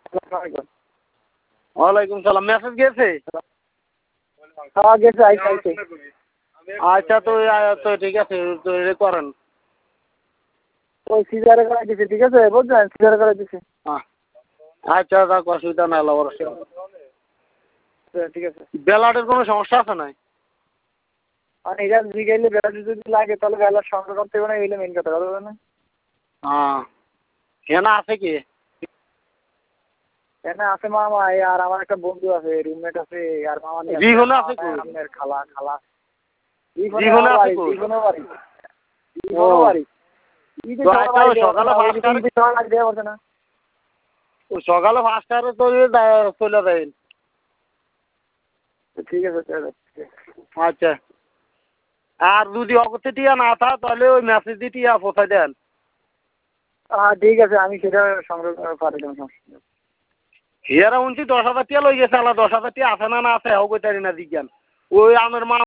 ওয়ালাইকুম সালাম। মেসেজ গেছে? হ্যাঁ গেছে, আইছে। আচ্ছা তো তো ঠিক আছে, তো এটা করেন। ওই সিজারে করা দিছে, ঠিক আছে বুঝছেন, সিজারে করা দিছে। আচ্ছা যাক, অসুবিধা নাই, অবশ্যই। ঠিক আছে। ব্লাডের কোনো সমস্যা আছে নাই? আর এটা জিগাইলে ব্যালার যদি লাগে তাহলে ব্যালার সংগ্রহ করতে হবে না, এইলে মেন কথা হবে না। হ্যাঁ, হেনা আছে কি? এখানে আছে মামা, আর আমার একটা বন্ধু আছে, রুমমেট আছে, আর মামা নিয়ে জীবনে আছে কই? আপনার খালা খালা জীবনে আছে কই? জীবনে বাড়ি ও বাড়ি সকালে 5টার দেওয়া পড়ছে না। সকালে 5টার তো চলে যাবেন। ঠিক আছে। আচ্ছা, আর যদি অগত্যা টিয়া না থাকে তাহলে ওই মেসেজ দিয়ে টিয়া পৌঁছায় দেন। ঠিক আছে, আমি সেটা সংগ্রহ করে পাঠিয়ে দেবো। হিয়ারা উনছি 10,000 টিয়া লই গেছে, আলা 10,000 টিয়া আছে না আছে, হোক তারি না জিজ্ঞান। ওই আমার মা